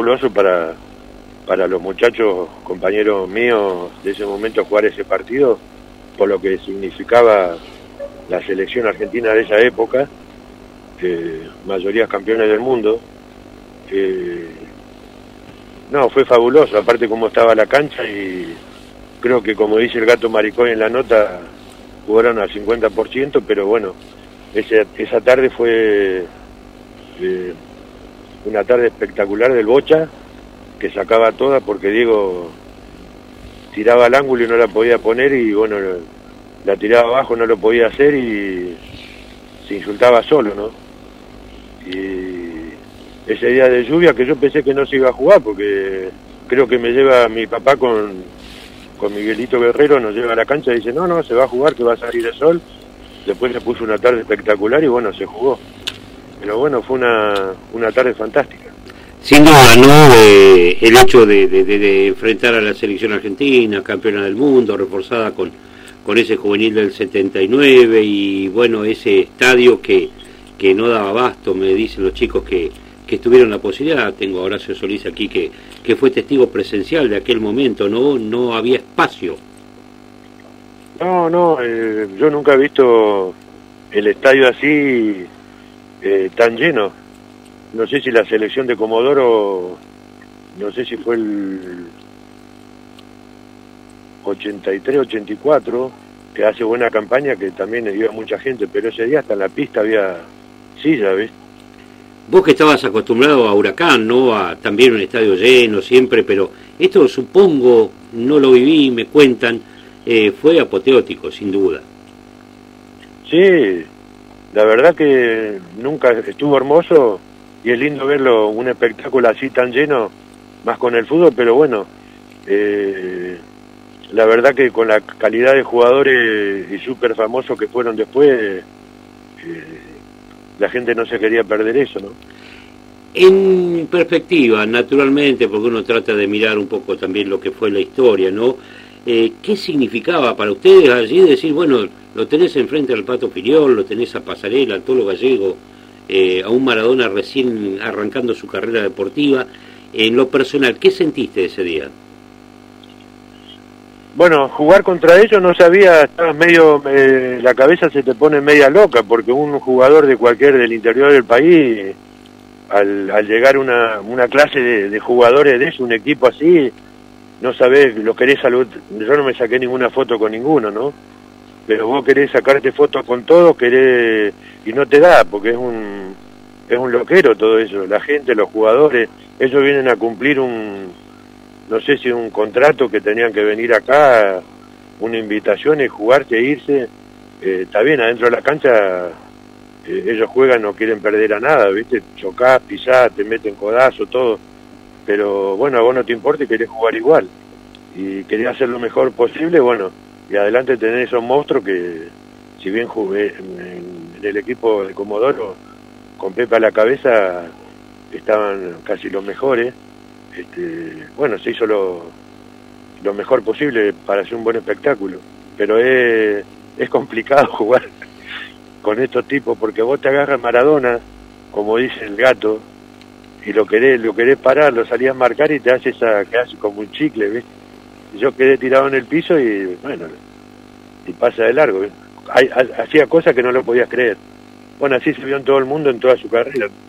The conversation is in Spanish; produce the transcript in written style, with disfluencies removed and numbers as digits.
fabuloso para los muchachos, compañeros míos de ese momento, jugar ese partido, por lo que significaba la selección argentina de esa época, mayoría campeones del mundo. No, fue fabuloso, aparte cómo estaba la cancha, y creo que, como dice el Gato Maricón en la nota, jugaron al 50%, pero bueno, esa tarde fue una tarde espectacular del Bocha, que sacaba toda, porque Diego tiraba al ángulo y no la podía poner, y bueno, la tiraba abajo, no lo podía hacer, y se insultaba solo, ¿no? Y ese día de lluvia, que yo pensé que no se iba a jugar, porque creo que me lleva mi papá con Miguelito Guerrero, nos lleva a la cancha y dice, no, se va a jugar, que va a salir el sol. Después se puso una tarde espectacular y bueno, se jugó. Pero bueno, fue una tarde fantástica. Sin duda, ¿no? El hecho de enfrentar a la selección argentina, campeona del mundo, reforzada con ese juvenil del 79, y bueno, ese estadio que no daba abasto, me dicen los chicos que tuvieron la posibilidad. Tengo a Horacio Solís aquí que fue testigo presencial de aquel momento, no había espacio. No, yo nunca he visto el estadio así tan lleno. No sé si la selección de Comodoro, no sé si fue el 83, 84, que hace buena campaña, que también iba mucha gente, pero ese día hasta en la pista había silla, ¿ves? Vos que estabas acostumbrado a Huracán, ¿no? A también un estadio lleno siempre, pero esto supongo, no lo viví, me cuentan, fue apoteótico, sin duda. Sí, la verdad que nunca estuvo hermoso, y es lindo verlo, un espectáculo así tan lleno, más con el fútbol, pero bueno, la verdad que con la calidad de jugadores y súper famosos que fueron después, la gente no se quería perder eso, ¿no? En perspectiva, naturalmente, porque uno trata de mirar un poco también lo que fue la historia, ¿no? ¿Qué significaba para ustedes allí decir, bueno, lo tenés enfrente al Pato Filiol, lo tenés a Pasarela, al Tolo Gallego, a un Maradona recién arrancando su carrera deportiva? En lo personal, ¿qué sentiste ese día? Bueno, jugar contra ellos no sabía, estaba medio, la cabeza se te pone media loca, porque un jugador de cualquier del interior del país, al llegar una clase de jugadores de eso, un equipo así, no sabés, lo querés saludar. Yo no me saqué ninguna foto con ninguno, ¿no? Pero vos querés sacarte fotos con todos, y no te da, porque es un loquero todo eso, la gente, los jugadores, ellos vienen a cumplir no sé si un contrato, que tenían que venir acá, una invitación, y jugarse e irse. Está bien, adentro de la cancha ellos juegan, no quieren perder a nada, ¿viste? Chocás, pisás, te meten codazo, todo. Pero bueno, a vos no te importa y querés jugar igual. Y querés hacer lo mejor posible, bueno, y adelante tenés esos monstruos que, si bien jugué en el equipo de Comodoro, con Pepe a la cabeza, estaban casi los mejores. Bueno, se hizo lo mejor posible para hacer un buen espectáculo, pero es complicado jugar con estos tipos, porque vos te agarras Maradona, como dice el Gato, y lo querés parar, lo salías a marcar y te hace quedás como un chicle, ¿ves? Y yo quedé tirado en el piso y bueno, y pasa de largo, ¿ves? Hacía cosas que no lo podías creer. Bueno, así se vio en todo el mundo en toda su carrera.